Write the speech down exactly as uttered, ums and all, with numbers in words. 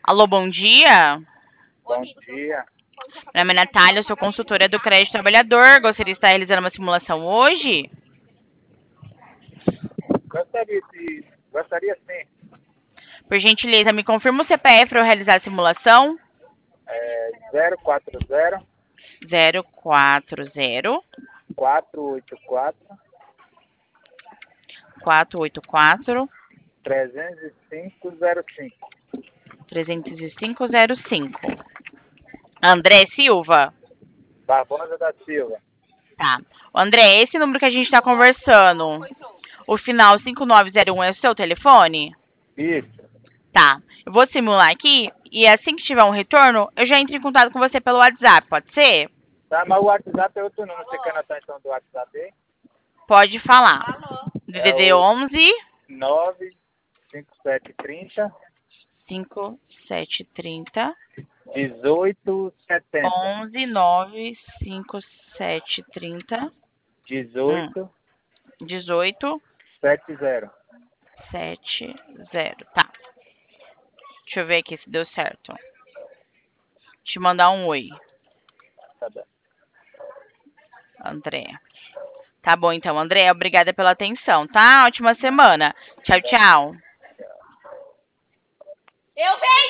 Alô, bom dia. Bom dia. Meu nome é Natália, eu sou consultora do Crédito Trabalhador. Gostaria de estar realizando uma simulação hoje? Gostaria de. Gostaria sim. Por gentileza, me confirma o C P F para eu realizar a simulação? É zero quatro zero, zero quatro zero, quatro oito quatro, quatro oito quatro, três zero cinco zero cinco. três zero cinco zero cinco. André Silva? Barbosa da Silva. Tá. André, esse número que a gente está conversando, o final cinco nove zero um é o seu telefone? Isso. Tá. Eu vou simular aqui e assim que tiver um retorno, eu já entro em contato com você pelo WhatsApp, pode ser? Tá, mas o WhatsApp é outro número. Você quer anotar então do WhatsApp aí? Pode falar. É D D D o onze nove cinco sete três zero, cinco sete trinta dezoito setenta. onze nove cinco sete trinta hum, dezoito dezoito setenta. setenta. Tá. Deixa eu ver aqui se deu certo. Te mandar um oi, Tá bem. André. Tá bom então, André. Obrigada pela atenção, tá? Ótima semana. Tchau, tchau. Eu venho!